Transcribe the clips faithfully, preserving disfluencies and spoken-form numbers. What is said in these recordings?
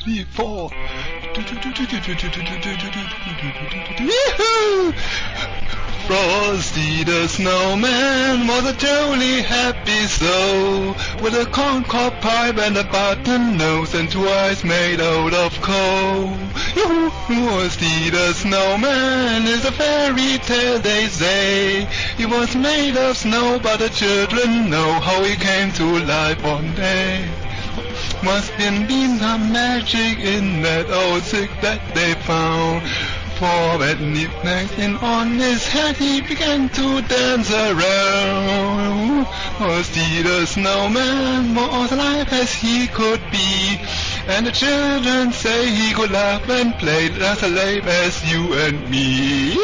three, four. Frosty the Snowman was a jolly happy soul, with a corncob pipe and a button nose and two eyes made out of coal. Frosty the Snowman is a fairy tale, they say. He was made of snow, but the children know how he came to life one day. Must have been some magic in that old stick that they found. For when knickknacks in on his head, he began to dance around. Frosty the Snowman was alive as he could be, and the children say he could laugh and play as a lame as you and me.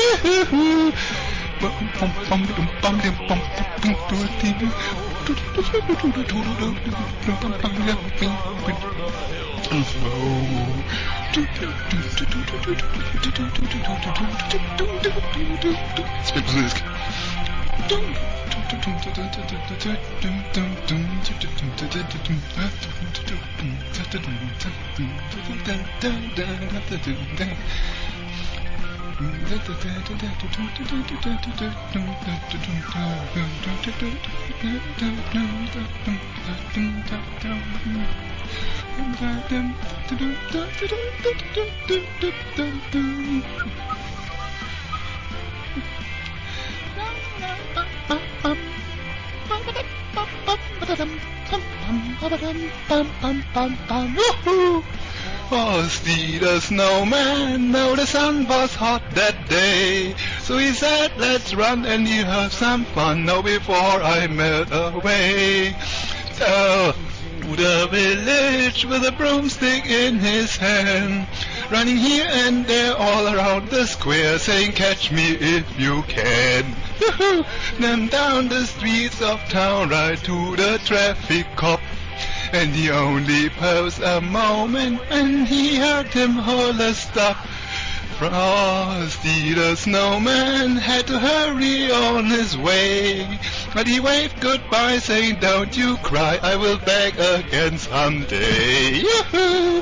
Spit music. Frosty the Snowman, now the sun was hot that day, so he said, let's run and you have some fun now before I melt away. So, to the village with a broomstick in his hand, running here and there all around the square, saying, catch me if you can. Then down the streets of town, right to the traffic cop. And he only paused a moment, and he heard him holler, stop. Frosty the Snowman had to hurry on his way, but he waved goodbye, saying, don't you cry, I will back again someday. Yoo-hoo!